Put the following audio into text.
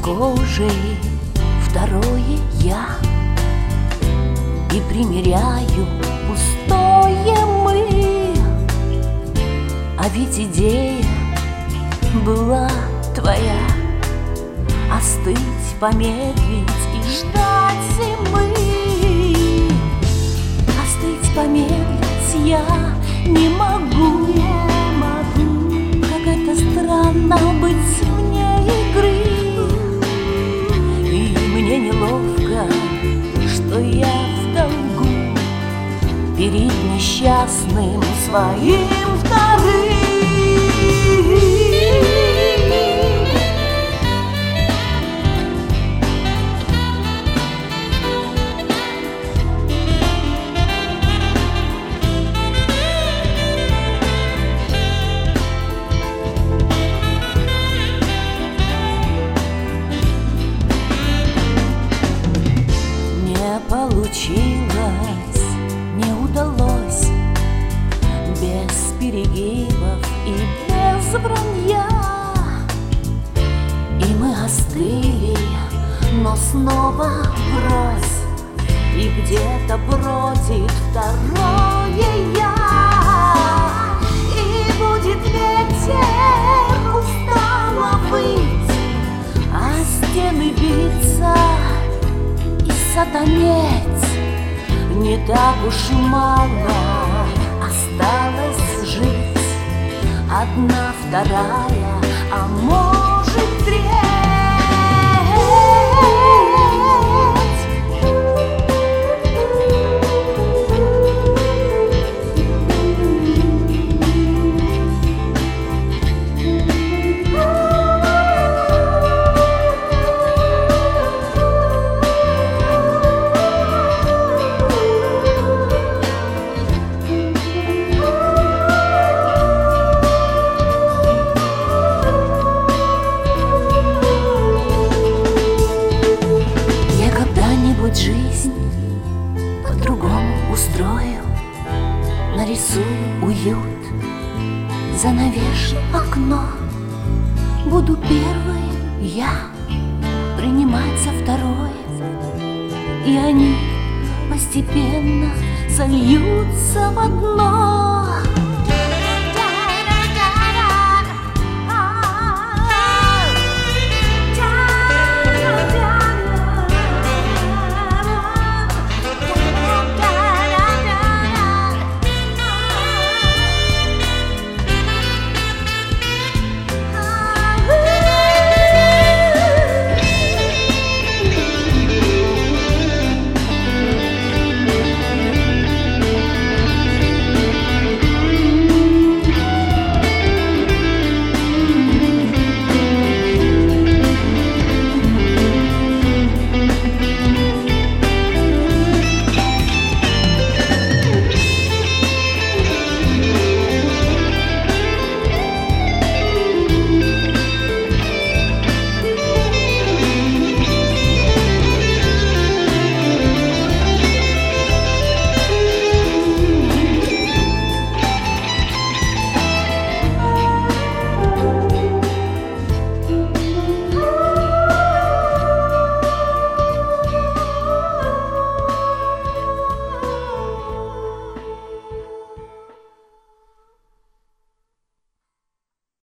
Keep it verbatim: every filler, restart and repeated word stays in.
кожей второе я и примеряю пустое мы. А ведь идея была твоя — остыть, помедлить и ждать зимы. Остыть, помедлить я не могу, не могу. Как это странно быть вне игры. И мне неловко, что я в долгу перед несчастным своим вторым. Получилось, не удалось, без перегибов и без вранья. И мы остыли, но снова брось, и где-то бродит второе я. И будет ветер устало выть, а стены биться и сатанеть. Не так уж мало осталось жить, одна, вторая, а может треть. Жизнь по-другому устрою, нарисую уют, занавешу окно. Буду первой я принимать за второе, и они постепенно сольются в одно.